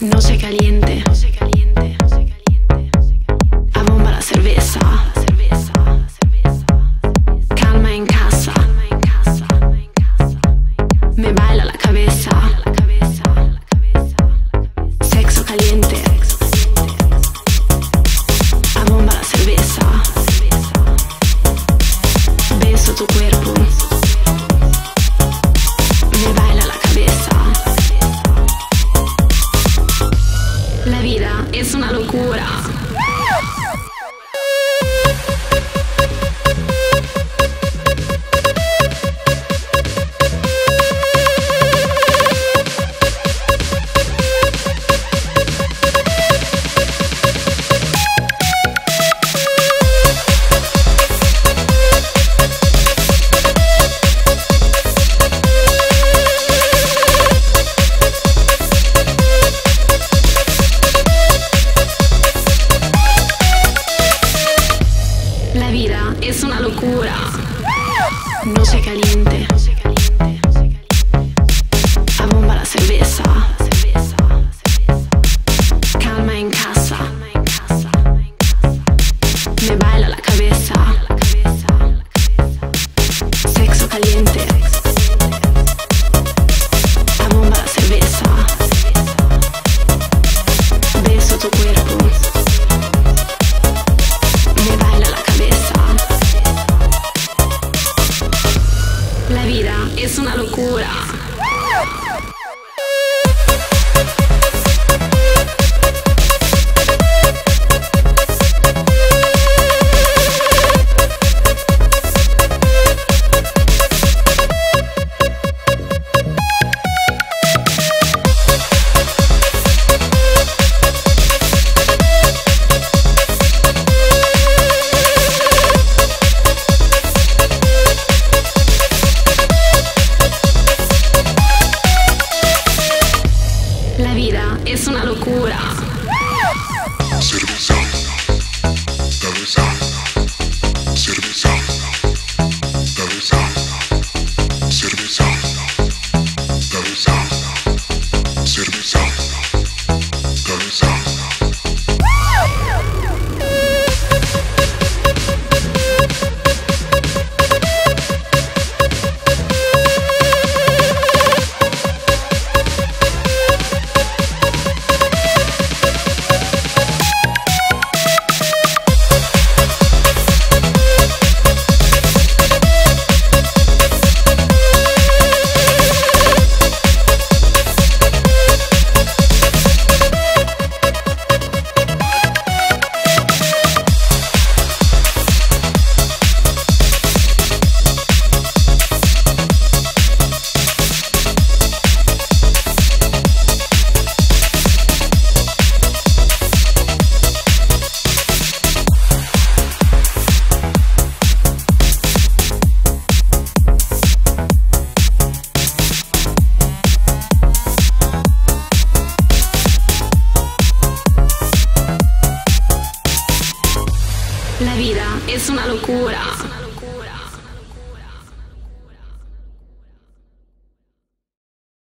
No se caliente, abomba la cerveza, calma en casa, me baila la cabeza, sexo caliente, abomba la cerveza, beso tu cuerpo, me baila la cabeza. La vida es una locura. La vida es una locura. No se caliente, abomba la cerveza, calma en casa, me baila la cabeza, sexo caliente, abomba la cerveza, beso tu cuerpo, me baila la cabeza. La vida es una locura. La vida es una locura. Cerveza, cabeza, cerveza, cabeza, cerveza, cabeza, cerveza, cabeza. La vida es una locura.